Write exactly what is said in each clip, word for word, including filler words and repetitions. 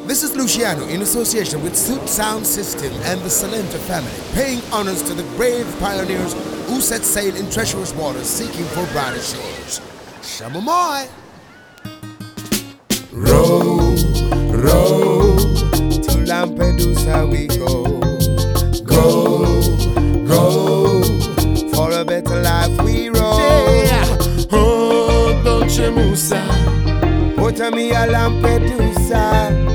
This is Luciano in association with Suit Sound System and the Salenta family, paying honors to the brave pioneers who set sail in treacherous waters seeking for brighter shores. Shamamoy! Row, row, to Lampedusa we go. Go, go, for a better life we row. Yeah. Oh, dolce musa, portami a Lampedusa.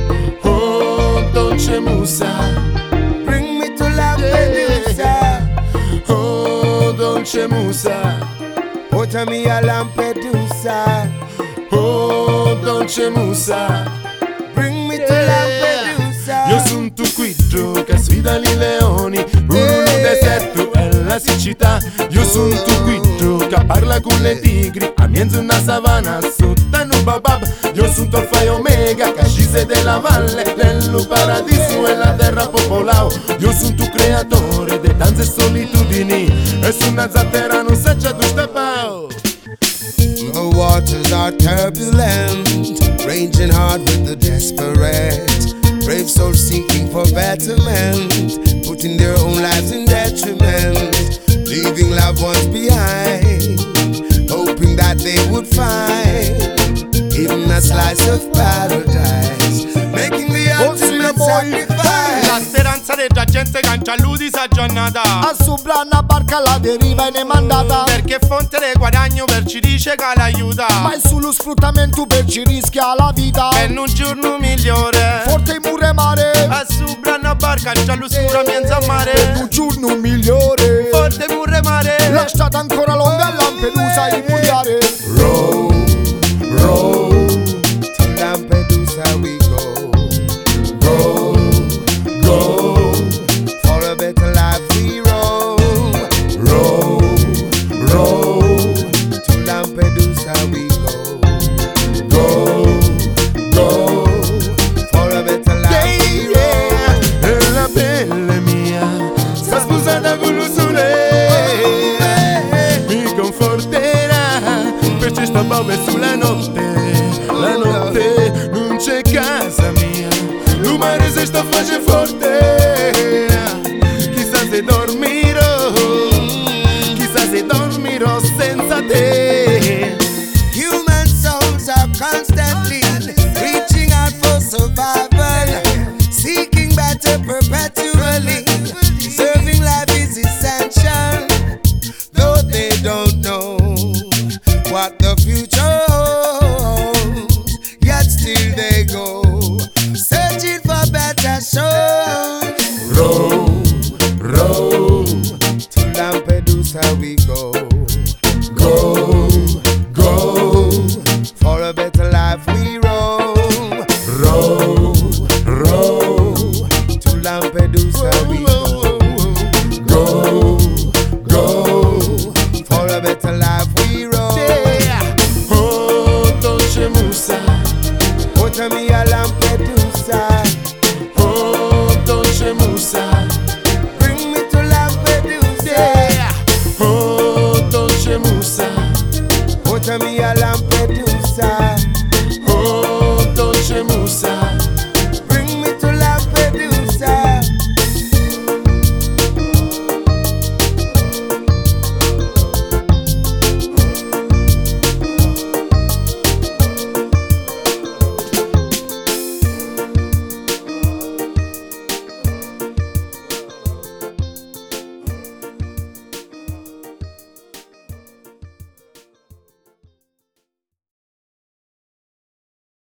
Dolce musa, bring me to Lampedusa. Yeah. Oh, dolce musa, portami a Lampedusa. Oh, dolce musa, bring me to Lampedusa. Io son tu quidro che sfida i leoni, un yeah. deserto e la siccità. Io son tu quidro che parla con le tigri, a mezzo una savana sotto un babab. Io son Alfa e Omega che scese della valle, nel paradiso e la terra popolao. Io son tu creatore de danze e solitudini, e su una zattera non saccia tu stapao. The waters are turbulent, raging hard with the desperate. Brave souls seeking for betterment, putting their own lives in detriment, leaving loved ones behind, hoping that they would find even a slice of paradise, making the ultimate sacrifice. La speranza della gente cancia l'udisa giornata, a subra una barca alla deriva e ne mandata, perché fonte di guadagno per ci dice che l'aiuta, ma è sullo sfruttamento per ci rischia la vita. Per un giorno migliore, forte in mure mare, a subra una barca c'ha l'usura mezzo a mare. Per un giorno migliore, forte mure mare, la strada ancora lunga a Lampedusa e mugliare. Row, row, to Lampedusa we go. Go, go, for a better life we row. Row, row, to Lampedusa we go. Go, go, for a better life we row. E la pelle mia sta sposata con lo sole, mi conforterà, perché sta bove sulla notte. La notte non c'è casa mia, il mare si sta facendo forte. Chissà se dormirò, chissà se dormirò senza te. Human souls are constantly reaching out for survival, seeking better perpetually. Serving life is essential, though they don't know what the future holds, yet still they go searching for better shores. Row, row, to Lampedusa we go. Go, go, for a better life we row. Row, row, to Lampedusa we go. Go, go, for a better life we row. Yeah. Oh, dolce musa, portami a Lampedusa.